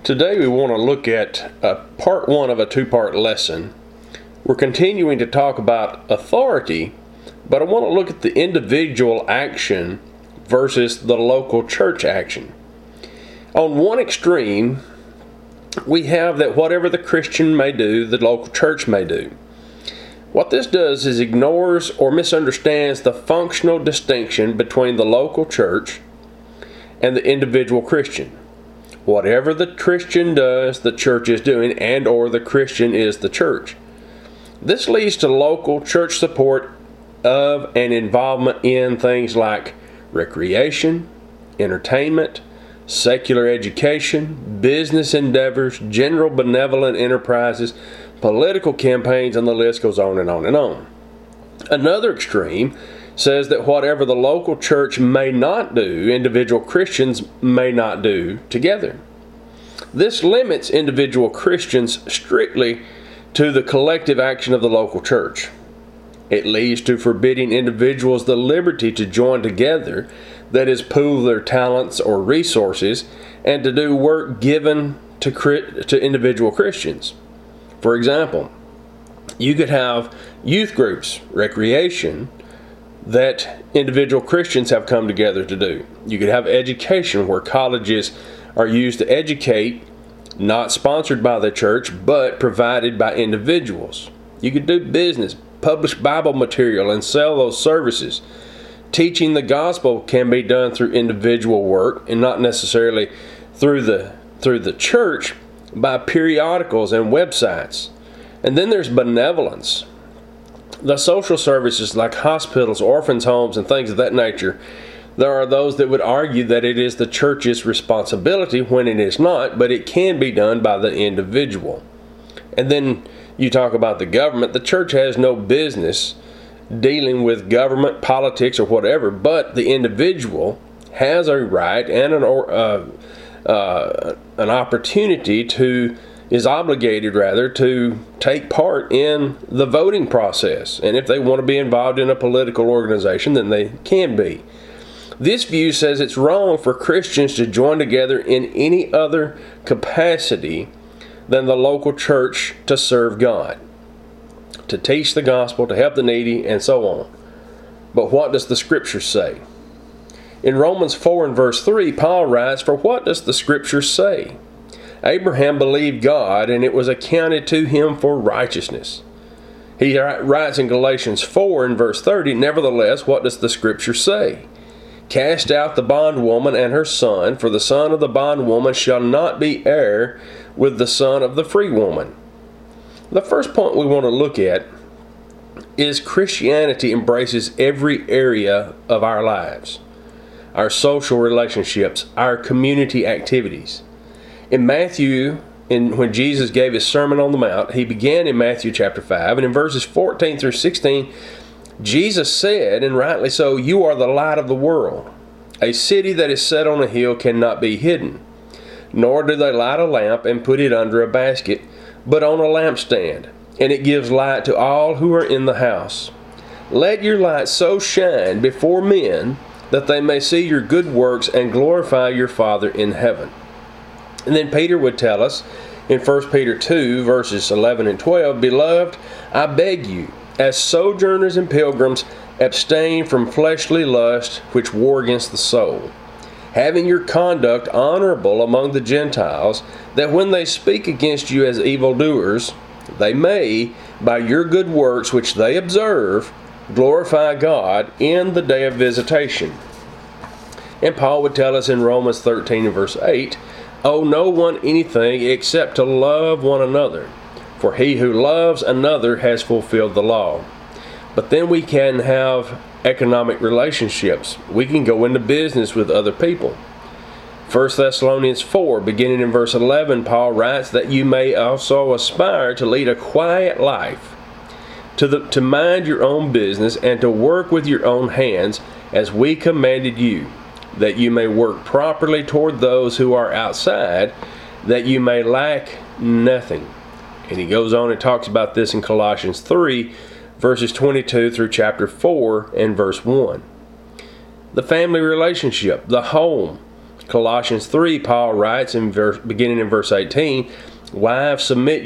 Today we want to look at part one of a two-part lesson. We're continuing to talk about authority, but I want to look at the individual action versus the local church action. On one extreme, we have that whatever the Christian may do, the local church may do. What this does is ignores or misunderstands the functional distinction between the local church and the individual Christian. Whatever the Christian does, the church is doing, and or the Christian is the church. This leads to local church support of and involvement in things like recreation, entertainment, secular education, business endeavors, general benevolent enterprises, political campaigns, and the list goes on and on and on. Another extreme says that whatever the local church may not do, individual Christians may not do together. This limits individual Christians strictly to the collective action of the local church. It leads to forbidding individuals the liberty to join together, that is, pool their talents or resources, and to do work given to individual Christians. For example, you could have youth groups, recreation, that individual Christians have come together to do. You could have education where colleges are used to educate, not sponsored by the church, but provided by individuals. You could do business, publish Bible material, and sell those services. Teaching the gospel can be done through individual work and not necessarily through the church by periodicals and websites. And then there's benevolence. The social services like hospitals, orphans' homes, and things of that nature, there are those that would argue that it is the church's responsibility when it is not, but it can be done by the individual. And then you talk about the government. The church has no business dealing with government, politics, or whatever, but the individual has a right and an opportunity is obligated to take part in the voting process. And if they want to be involved in a political organization, then they can be. This view says it's wrong for Christians to join together in any other capacity than the local church to serve God, to teach the gospel, to help the needy, and so on. But what does the Scripture say? In Romans 4 and verse 3, Paul writes, "For what does the Scripture say? Abraham believed God, and it was accounted to him for righteousness." He writes in Galatians 4 and verse 30, "Nevertheless, what does the Scripture say? Cast out the bondwoman and her son, for the son of the bondwoman shall not be heir with the son of the free woman." The first point we want to look at is Christianity embraces every area of our lives, our social relationships, our community activities. In Matthew, when Jesus gave his Sermon on the Mount, he began in Matthew chapter 5, and in verses 14 through 16, Jesus said, and rightly so, "You are the light of the world. A city that is set on a hill cannot be hidden. Nor do they light a lamp and put it under a basket, but on a lampstand, and it gives light to all who are in the house. Let your light so shine before men that they may see your good works and glorify your Father in heaven." And then Peter would tell us in 1 Peter 2, verses 11 and 12, "Beloved, I beg you, as sojourners and pilgrims, abstain from fleshly lust which war against the soul, having your conduct honorable among the Gentiles, that when they speak against you as evildoers, they may, by your good works which they observe, glorify God in the day of visitation." And Paul would tell us in Romans 13 and verse 8, "Owe no one anything except to love one another, for he who loves another has fulfilled the law." But then we can have economic relationships. We can go into business with other people. 1 Thessalonians 4, beginning in verse 11, Paul writes that you may also aspire to lead a quiet life, to mind your own business, and to work with your own hands, as we commanded you, that you may work properly toward those who are outside, that you may lack nothing. And he goes on and talks about this in Colossians 3, verses 22 through chapter 4 and verse 1. The family relationship, the home. Colossians 3, Paul writes beginning in verse 18, Wives, submit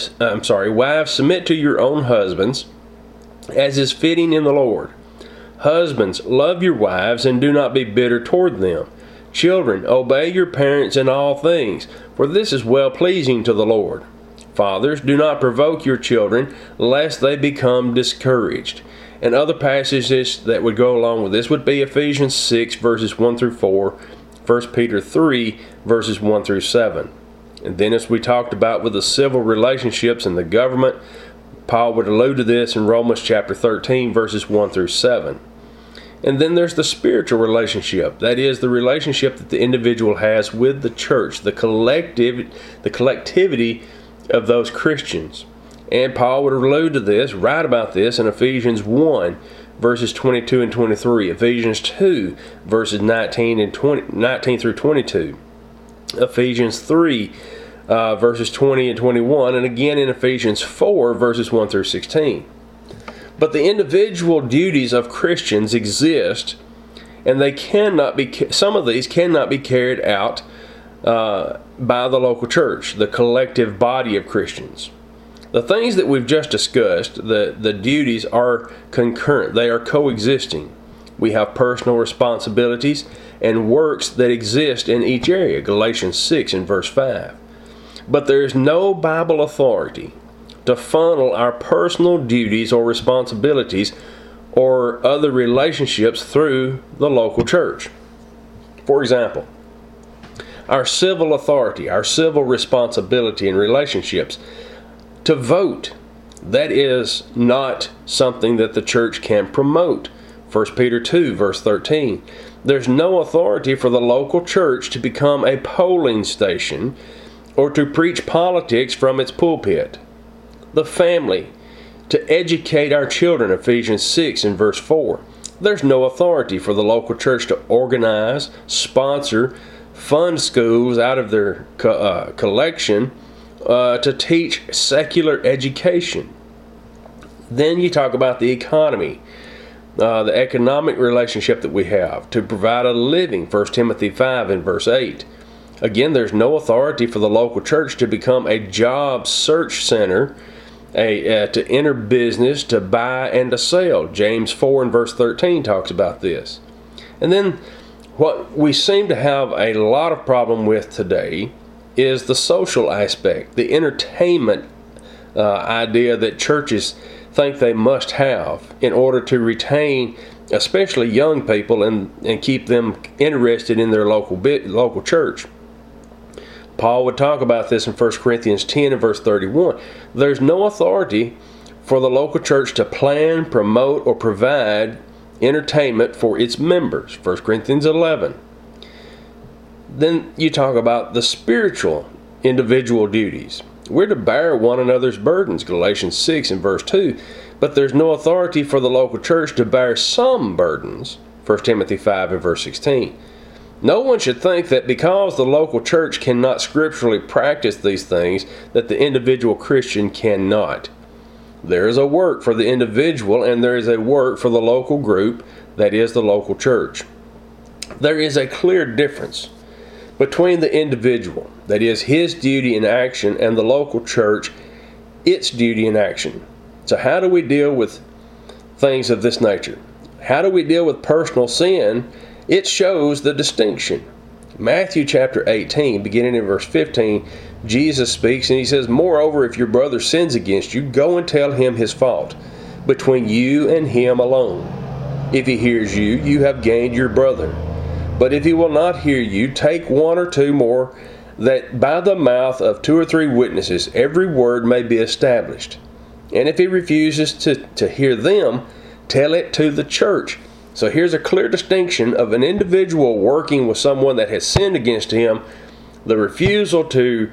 to your own husbands, as is fitting in the Lord. Husbands, love your wives, and do not be bitter toward them. Children, obey your parents in all things, for this is well-pleasing to the Lord. Fathers, do not provoke your children, lest they become discouraged. And other passages that would go along with this would be Ephesians 6, verses 1 through 4, 1 Peter 3, verses 1 through 7. And then, as we talked about with the civil relationships in the government, Paul would allude to this in Romans chapter 13, verses 1 through 7. And then there's the spiritual relationship. That is, the relationship that the individual has with the church, the collectivity of those Christians. And Paul would allude to this, write about this in Ephesians 1, verses 22 and 23, Ephesians 2, verses 19 through 22, Ephesians 3, verses 20 and 21, and again in Ephesians 4, verses 1 through 16. But the individual duties of Christians exist, and some of these cannot be carried out by the local church, the collective body of Christians. The things that we've just discussed, the duties are concurrent. They are coexisting. We have personal responsibilities and works that exist in each area, Galatians 6 and verse 5. But there is no Bible authority to funnel our personal duties or responsibilities or other relationships through the local church. For example, our civil authority, our civil responsibility and relationships to vote, that is not something that the church can promote. 1 Peter 2, verse 13. There's no authority for the local church to become a polling station or to preach politics from its pulpit. The family, to educate our children, Ephesians 6 and verse 4. There's no authority for the local church to organize, sponsor, fund schools out of their collection to teach secular education. Then you talk about the economy, the economic relationship that we have to provide a living, 1 Timothy 5 and verse 8. Again, there's no authority for the local church to become a job search center, to enter business, to buy and to sell. James 4 and verse 13 talks about this. And then what we seem to have a lot of problem with today is the social aspect, the entertainment idea that churches think they must have in order to retain especially young people and keep them interested in their local church. Paul would talk about this in 1 Corinthians 10 and verse 31. There's no authority for the local church to plan, promote, or provide entertainment for its members. 1 Corinthians 11. Then you talk about the spiritual individual duties. We're to bear one another's burdens, Galatians 6 and verse 2. But there's no authority for the local church to bear some burdens, 1 Timothy 5 and verse 16. No one should think that because the local church cannot scripturally practice these things, that the individual Christian cannot. There is a work for the individual and there is a work for the local group, that is the local church. There is a clear difference between the individual, that is his duty and action, and the local church, its duty and action. So how do we deal with things of this nature? How do we deal with personal sin? It shows the distinction. Matthew chapter 18, beginning in verse 15, Jesus speaks and he says, "Moreover, if your brother sins against you, go and tell him his fault, between you and him alone. If he hears you, you have gained your brother. But if he will not hear you, take one or two more, that by the mouth of 2 or 3 witnesses every word may be established. And if he refuses to hear them, tell it to the church." So here's a clear distinction of an individual working with someone that has sinned against him, the refusal to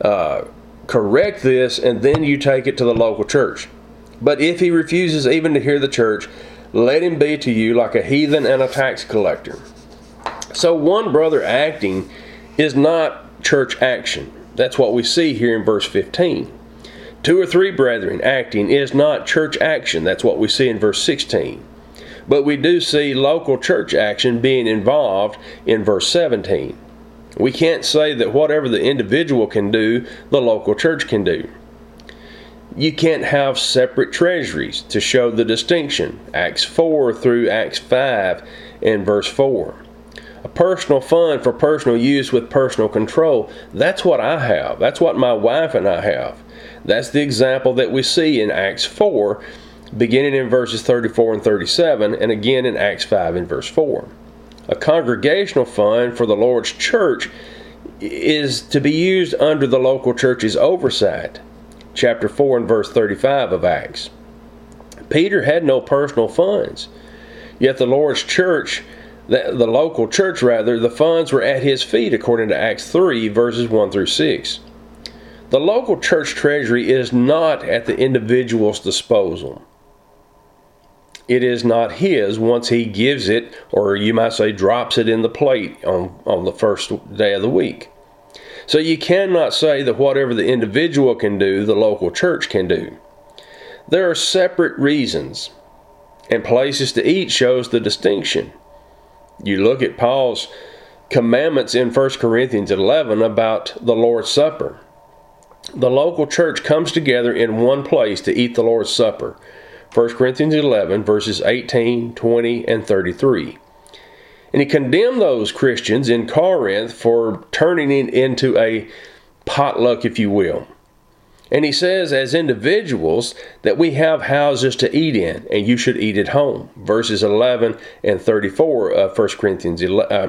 correct this, and then you take it to the local church. But if he refuses even to hear the church, let him be to you like a heathen and a tax collector. So one brother acting is not church action. That's what we see here in verse 15. 2 or 3 brethren acting is not church action. That's what we see in verse 16. But we do see local church action being involved in verse 17. We can't say that whatever the individual can do, the local church can do. You can't have separate treasuries to show the distinction. Acts 4 through Acts 5 and verse 4. A personal fund for personal use with personal control. That's what I have. That's what my wife and I have. That's the example that we see in Acts 4, beginning in verses 34 and 37, and again in Acts 5 and verse 4. A congregational fund for the Lord's church is to be used under the local church's oversight. Chapter 4 and verse 35 of Acts. Peter had no personal funds, yet the Lord's church, the local church rather, the funds were at his feet according to Acts 3 verses 1 through 6. The local church treasury is not at the individual's disposal. It is not his once he gives it, or you might say drops it in the plate on the first day of the week. So you cannot say that whatever the individual can do, the local church can do. There are separate reasons, and places to eat shows the distinction. You look at Paul's commandments in 1 Corinthians 11 about the Lord's Supper. The local church comes together in one place to eat the Lord's Supper. 1 Corinthians 11 verses 18, 20, and 33. And he condemned those Christians in Corinth for turning it into a potluck, if you will. And he says, as individuals, that we have houses to eat in, and you should eat at home. Verses 11 and 34 of 1 Corinthians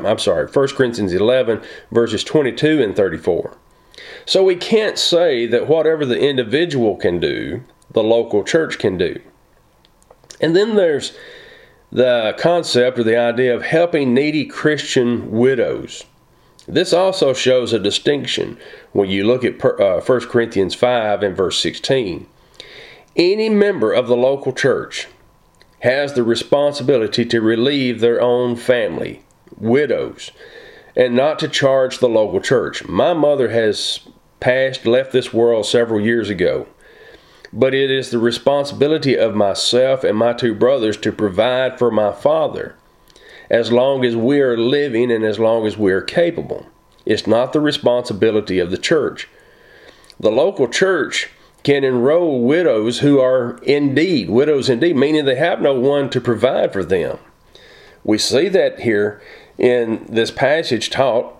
11, verses 22 and 34. So we can't say that whatever the individual can do, the local church can do. And then there's the concept or the idea of helping needy Christian widows. This also shows a distinction when you look at 1 Corinthians 5 and verse 16. Any member of the local church has the responsibility to relieve their own family, widows, and not to charge the local church. My mother has left this world several years ago. But it is the responsibility of myself and my two brothers to provide for my father as long as we are living and as long as we are capable. It's not the responsibility of the church. The local church can enroll widows who are indeed, widows indeed, meaning they have no one to provide for them. We see that here in this passage taught,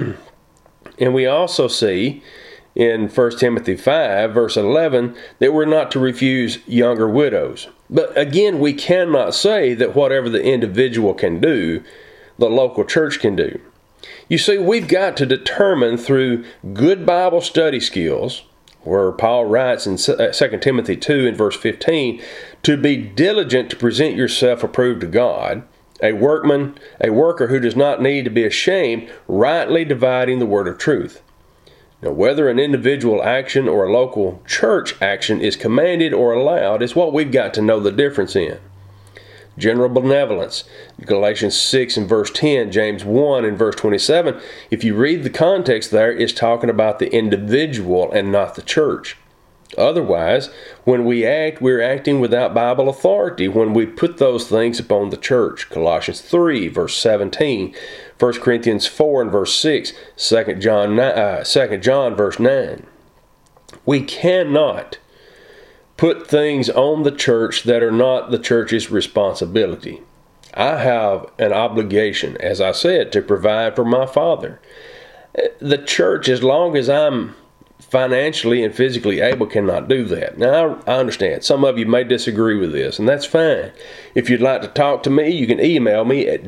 and we also see in 1 Timothy 5, verse 11, that we're not to refuse younger widows. But again, we cannot say that whatever the individual can do, the local church can do. You see, we've got to determine through good Bible study skills, where Paul writes in 2 Timothy 2 and verse 15, to be diligent to present yourself approved to God, a worker who does not need to be ashamed, rightly dividing the word of truth. Now, whether an individual action or a local church action is commanded or allowed is what we've got to know the difference in. General benevolence, Galatians 6 and verse 10, James 1 and verse 27, if you read the context there, it's talking about the individual and not the church. Otherwise, when we act, we're acting without Bible authority when we put those things upon the church. Colossians 3 verse 17, 1 Corinthians 4 and verse 6, 2 John verse 9. We cannot put things on the church that are not the church's responsibility. I have an obligation, as I said, to provide for my father. The church, as long as I'm financially and physically able, cannot do that. Now, I understand. Some of you may disagree with this, and that's fine. If you'd like to talk to me, you can email me at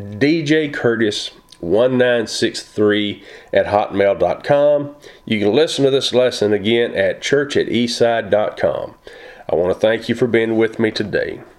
djcurtis1963@hotmail.com. You can listen to this lesson again at church@eastside.com. I want to thank you for being with me today.